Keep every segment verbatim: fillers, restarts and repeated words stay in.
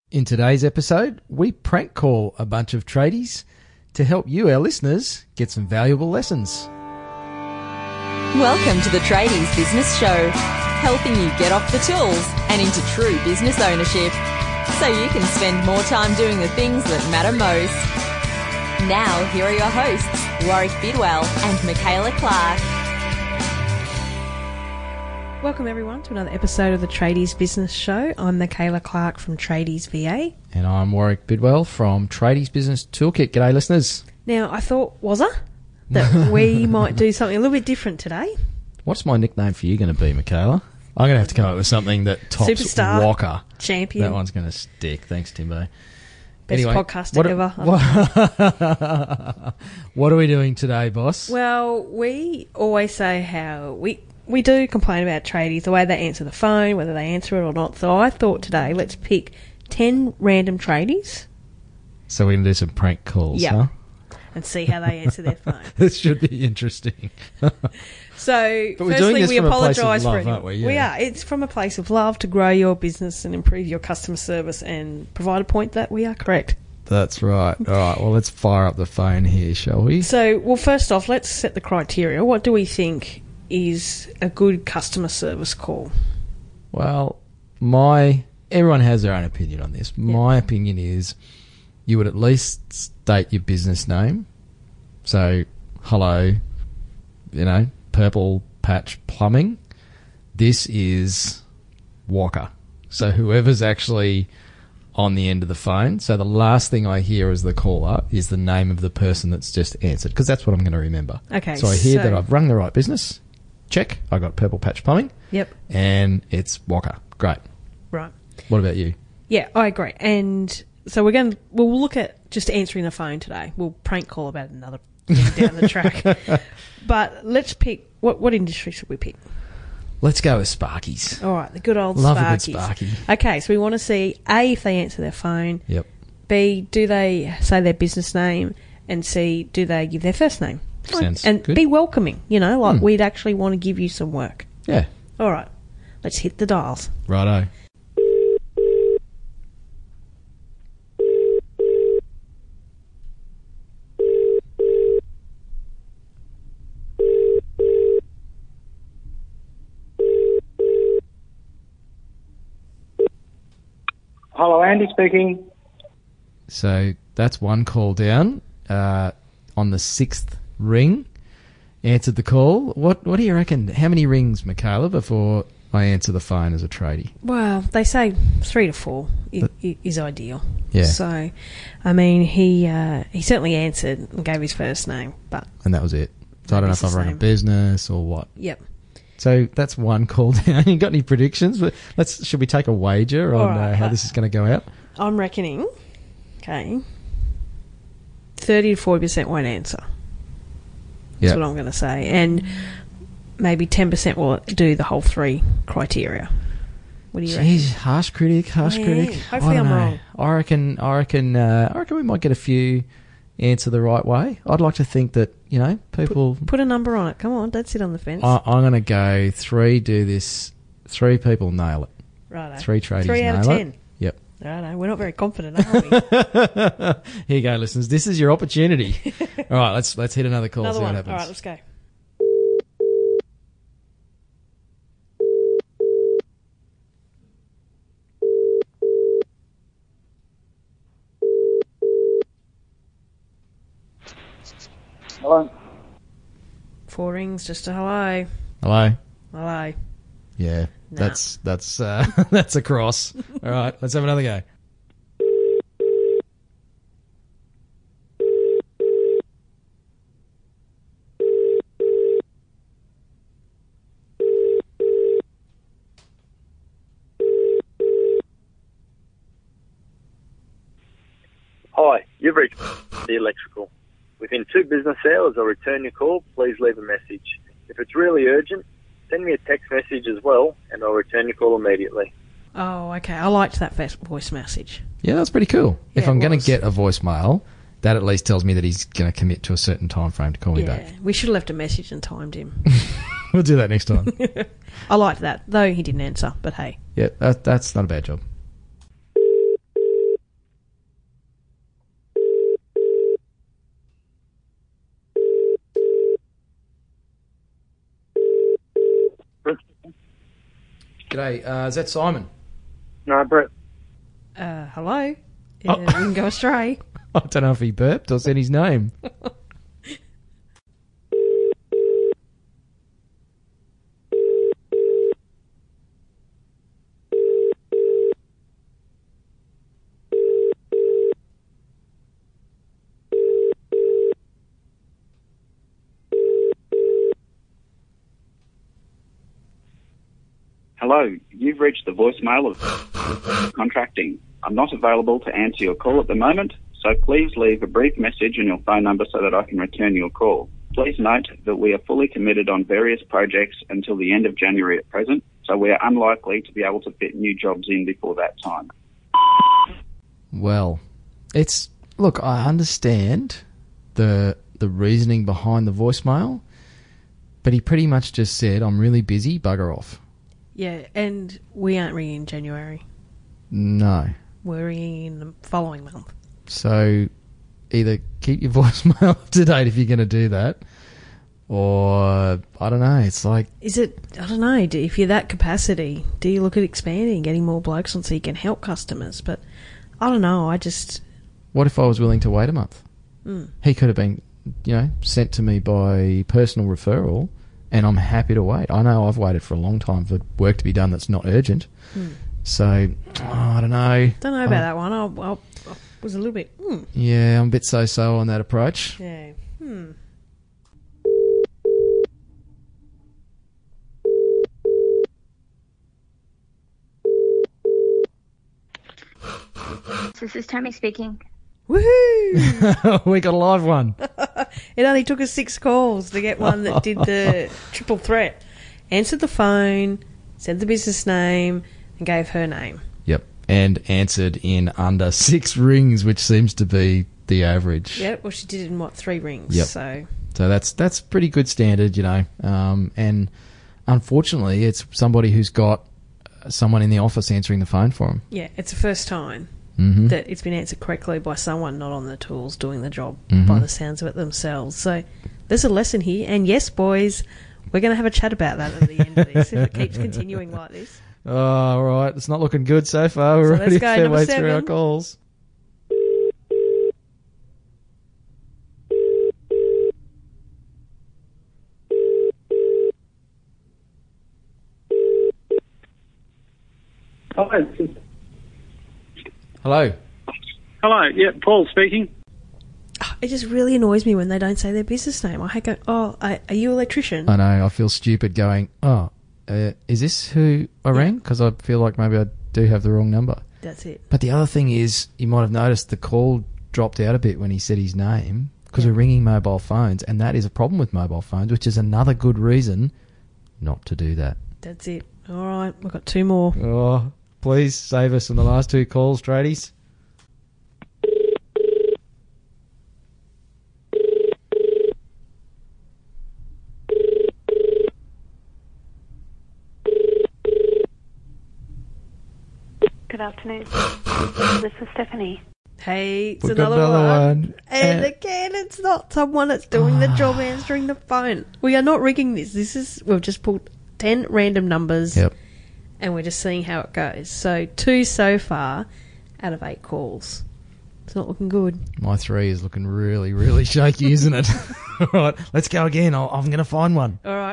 In today's episode, we prank call a bunch of tradies to help you, our listeners, get some valuable lessons. Welcome to the Tradies Business Show, helping you get off the tools and into true business ownership so you can spend more time doing the things that matter most. Now, here are your hosts, Warwick Bidwell and Michaela Clark. Welcome everyone to another episode of the Tradies Business Show. I'm Michaela Clark from Tradies V A. And I'm Warwick Bidwell from Tradies Business Toolkit. G'day, listeners. Now, I thought, was I? That we might do something a little bit different today. What's my nickname for you going to be, Michaela? I'm going to have to come up with something that tops Superstar, Walker. Champion. That one's going to stick. Thanks, Timbo. Best anyway, podcaster what, ever. What, what are we doing today, boss? Well, we always say how we... We do complain about tradies, the way they answer the phone, whether they answer it or not. So I thought today, let's pick ten random tradies. So we're going to do some prank calls, yep. huh? And see how they answer their phone. This should be interesting. So, but we're firstly, doing this we from apologise a place of love, for it. Aren't we? Yeah. We are. It's from a place of love to grow your business and improve your customer service and provide a point that we are correct. That's right. All right, well, let's fire up the phone here, shall we? So, well, first off, let's set the criteria. What do we think is a good customer service call? Well, my everyone has their own opinion on this. Yeah. My opinion is you would at least state your business name. So, hello, you know, Purple Patch Plumbing. This is Walker. So whoever's actually on the end of the phone. So the last thing I hear as the caller is the name of the person that's just answered, because that's what I'm going to remember. Okay. So I hear so that I've rung the right business. Check. I got Purple Patch Plumbing. Yep. And it's Walker. Great. Right. What about you? Yeah, I agree. And so we're going to, we'll look at just answering the phone today. We'll prank call about another thing down the track. But let's pick, what, what industry should we pick? Let's go with Sparkies. All right, the good old Love Sparkies. a good Sparky. Okay, so we want to see, A, if they answer their phone. Yep. B, do they say their business name? And C, do they give their first name? Sounds and good. Be welcoming, you know, like mm. we'd actually want to give you some work. Yeah. All right, let's hit the dials. Righto. Hello, Andy speaking. So that's one call down. Uh, on the sixth ring, answered the call. What What do you reckon? How many rings, Michaela, before I answer the phone as a tradie? Well, they say three to four is, is ideal. Yeah. So, I mean, he uh, he certainly answered and gave his first name, but and that was it. So I don't know if I've run a business or what. Yep. So that's one call down. You got any predictions? But let's. Should we take a wager on right. uh, how this is going to go out? I'm reckoning. Okay. Thirty to forty percent won't answer. That's yep. what I'm going to say, and maybe ten percent will do the whole three criteria. What do you reckon? Jeez, harsh critic, harsh yeah, critic. Hopefully, I I'm know. wrong. I reckon. I reckon. Uh, I reckon we might get a few answer the right way. I'd like to think that, you know, people... Put, put a number on it. Come on, don't sit on the fence. I, I'm going to go three, do this. Three people nail it. Righto. Three tradies Three out nail of ten. it. Yep. Righto. We're not very confident, are we? Here you go, listeners. This is your opportunity. All right, let's let's hit another call. Another see one. what happens. All right, let's go. Hello. Four rings, just a hello. Hello. Hello. Yeah, No. that's that's uh, that's a cross. All right, let's have another go. Hi, you've reached the electrical. Within two business hours, I'll return your call. Please leave a message. If it's really urgent, send me a text message as well, and I'll return your call immediately. Oh, okay. I liked that voice message. Yeah, that's pretty cool. Yeah, if I'm it going to was. get a voicemail, that at least tells me that he's going to commit to a certain time frame to call me Yeah, back. we should have left a message and timed him. We'll do that next time. I liked that, though he didn't answer, but hey. Yeah, that, that's not a bad job. G'day. Uh, is that Simon? No, Brett. Uh, hello? Yeah, Oh. we can go astray. I don't know if he burped or said his name. Hello, you've reached the voicemail of contracting. I'm not available to answer your call at the moment, so please leave a brief message and your phone number so that I can return your call. Please note that we are fully committed on various projects until the end of January at present, so we are unlikely to be able to fit new jobs in before that time. Well, it's... Look, I understand the the reasoning behind the voicemail, but he pretty much just said, I'm really busy, bugger off. Yeah, and we aren't ringing in January. No. We're ringing in the following month. So either keep your voicemail up to date if you're going to do that, or I don't know. It's like, Is it, I don't know, do, if you're that capacity, do you look at expanding, getting more blokes on so you can help customers? But I don't know, I just... what if I was willing to wait a month? Mm. He could have been, you know, sent to me by personal referral, and I'm happy to wait. I know I've waited for a long time for work to be done that's not urgent. Mm. So, oh, I don't know. Don't know about that one. I, I, I was a little bit... Mm. Yeah, I'm a bit so-so on that approach. Yeah. Hmm. This is Tammy speaking. Woohoo! We got a live one. It only took us six calls to get one that did the triple threat. Answered the phone, said the business name, and gave her name. Yep. And answered in under six rings, which seems to be the average. Yeah, well, she did it in, what, three rings? Yep. So, So that's that's pretty good standard, you know. Um, and unfortunately, it's somebody who's got someone in the office answering the phone for them. yeah, it's the first time Mm-hmm. that it's been answered correctly by someone not on the tools doing the job Mhm. by the sounds of it themselves. So there's a lesson here. And yes, boys, we're going to have a chat about that at the end of this if it keeps continuing like this. Oh, all right. It's not looking good so far. We're So already let's a go, fair number way through our seven. calls. Hello. Hello. Hello. Yeah, Paul speaking. It just really annoys me when they don't say their business name. I hate going, oh, are are you an electrician? I know. I feel stupid going, oh, uh, is this who I rang? Because I feel like maybe I do have the wrong number. That's it. But the other thing is, you might have noticed the call dropped out a bit when he said his name because Yeah. we're ringing mobile phones, and that is a problem with mobile phones, which is another good reason not to do that. That's it. All right, we've got two more. Oh, please save us on the last two calls, tradies. Good afternoon. This is Stephanie. Hey, it's We've got another, another one. one. And Uh, again, it's not someone that's doing the job answering the phone. We are not rigging this. This is, we've just pulled ten random numbers Yep. and we're just seeing how it goes. So two so far out of eight calls. It's not looking good. My three is looking really, really shaky, isn't it? All right, let's go again. I'll, I'm going to find one. All right.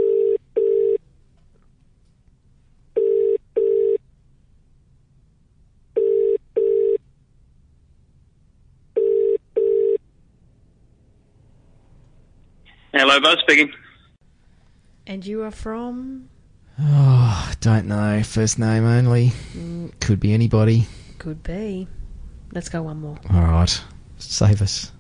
Hello, Buzz speaking. And you are from? Oh, don't know. First name only. Could be anybody. Could be. Let's go one more. All right, save us.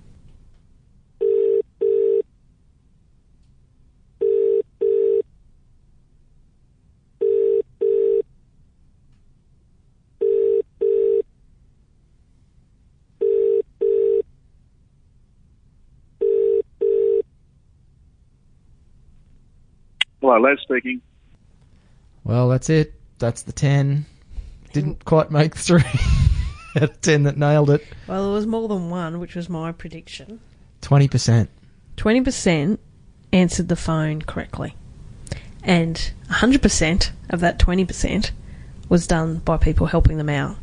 Hello, Les speaking. Well, that's it. That's the ten. Didn't quite make three out of ten that nailed it. Well, it was more than one, which was my prediction. Twenty percent. twenty percent answered the phone correctly. And one hundred percent of that twenty percent was done by people helping them out.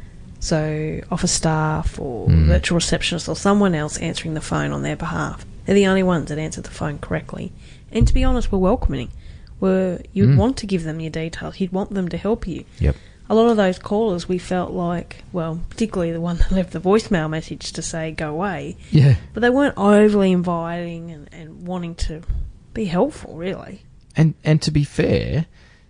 So office staff or Mm. virtual receptionist or someone else answering the phone on their behalf. They're the only ones that answered the phone correctly. And to be honest, we're welcoming. We're, you'd Mm. want to give them your details. You'd want them to help you. Yep. A lot of those callers, we felt like, well, particularly the one that left the voicemail message to say go away, Yeah. but they weren't overly inviting and, and wanting to be helpful, really. And and to be fair,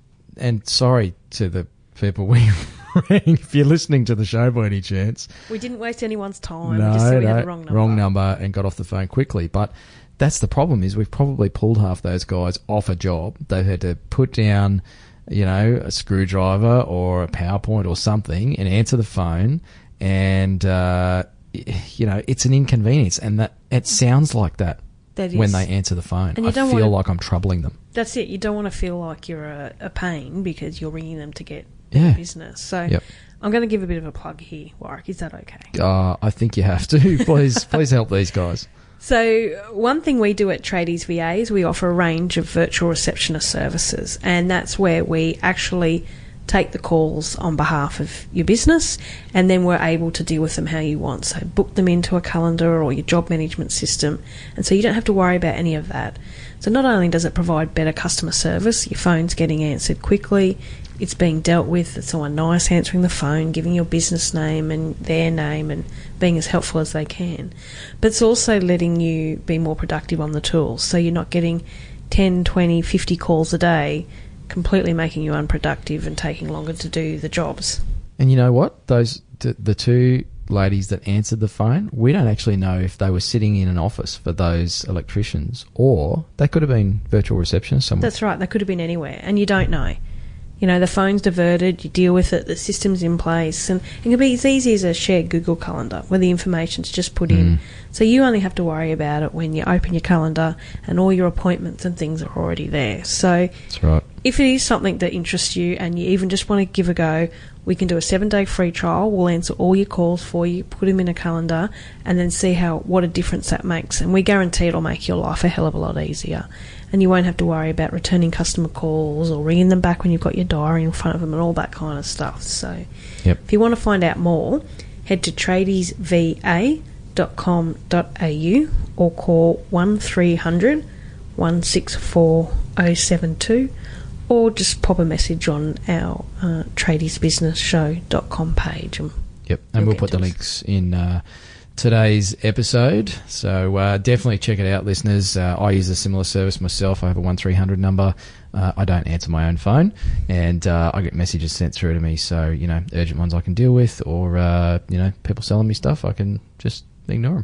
and sorry to the people we rang, if you're listening to the show by any chance. We didn't waste anyone's time. No, we just said we no, had the wrong number. wrong number and got off the phone quickly. But that's the problem, is we've probably pulled half those guys off a job. They've had to put down, you know, a screwdriver or a PowerPoint or something and answer the phone. And, uh, you know, it's an inconvenience. And that it sounds like that. That is. When they answer the phone. And you I don't feel wanna- like I'm troubling them. That's it. You don't want to feel like you're a, a pain because you're ringing them to get Yeah. business. So Yep. I'm going to give a bit of a plug here, Warwick. Is that okay? Uh, I think you have to. Please, please help these guys. So one thing we do at Tradies V A is we offer a range of virtual receptionist services, and that's where we actually take the calls on behalf of your business, and then we're able to deal with them how you want. So book them into a calendar or your job management system, and so you don't have to worry about any of that. So not only does it provide better customer service, your phone's getting answered quickly, it's being dealt with, it's someone nice answering the phone, giving your business name and their name and being as helpful as they can. But it's also letting you be more productive on the tools, so you're not getting ten, twenty, fifty calls a day, completely making you unproductive and taking longer to do the jobs. And you know what? Those the, the two ladies that answered the phone, we don't actually know if they were sitting in an office for those electricians, or they could have been virtual receptionists somewhere. That's right, they could have been anywhere, and you don't know. You know, the phone's diverted, you deal with it, the system's in place, and it can be as easy as a shared Google Calendar where the information's just put in. So you only have to worry about it when you open your calendar and all your appointments and things are already there. So That's right. if it is something that interests you and you even just want to give a go, we can do a seven-day free trial. We'll answer all your calls for you, put them in a calendar, and then see how what a difference that makes. And we guarantee it'll make your life a hell of a lot easier. And you won't have to worry about returning customer calls or ringing them back when you've got your diary in front of them and all that kind of stuff. So Yep. if you want to find out more, head to tradies v a dot com dot a u or call one three hundred, one six four, oh seven two, or just pop a message on our uh, tradies business show dot com page. And Yep. And you'll we'll get put the to us. links in uh, today's episode. So uh, definitely check it out, listeners. Uh, I use a similar service myself. I have a one three hundred number. Uh, I don't answer my own phone, and uh, I get messages sent through to me. So, you know, urgent ones I can deal with, or, uh, you know, people selling me stuff, I can just ignore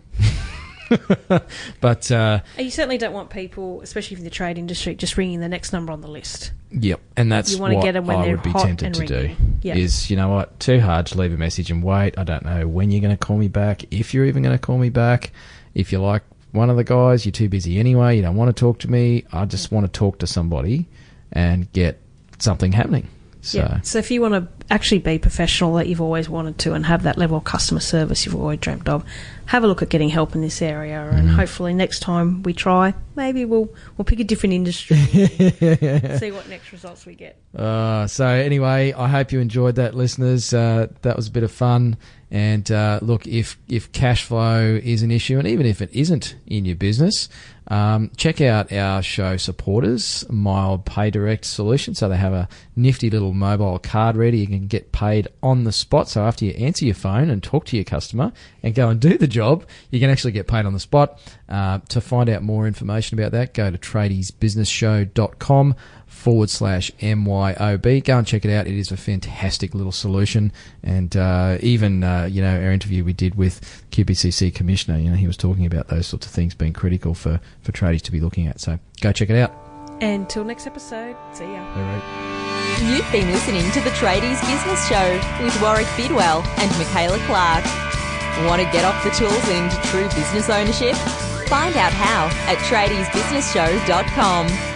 them. But, uh, And you certainly don't want people, especially in the trade industry, just ringing the next number on the list. yep, and that's You wanna what get 'em when I they're would be hot tempted and to do. ringing. Yep. Is, you know what, too hard to leave a message and wait. I don't know when you're going to call me back, if you're even going to call me back. If you're like one of the guys, you're too busy anyway, you don't want to talk to me. I just want to talk to somebody and get something happening. So, Yeah. So if you want to actually be professional that you've always wanted to and have that level of customer service you've always dreamt of, have a look at getting help in this area, and Mm. hopefully next time we try, maybe we'll we'll pick a different industry and see what next results we get. Uh, so anyway, I hope you enjoyed that, listeners. Uh, that was a bit of fun. And uh, look, if if cash flow is an issue, and even if it isn't in your business, um, check out our show supporters, Mild Pay Direct Solution. So they have a nifty little mobile card ready. You can get paid on the spot. So after you answer your phone and talk to your customer and go and do the job, you can actually get paid on the spot. Uh, to find out more information about that, go to tradies business show dot com forward slash M Y O B. Go and check it out. It is a fantastic little solution. And uh, even, uh, you know, our interview we did with Q B C C Commissioner, you know, he was talking about those sorts of things being critical for, for tradies to be looking at. So go check it out. Until next episode, see ya. All right. You've been listening to the Tradies Business Show with Warwick Bidwell and Michaela Clark. Want to get off the tools and into true business ownership? Find out how at tradies business show dot com.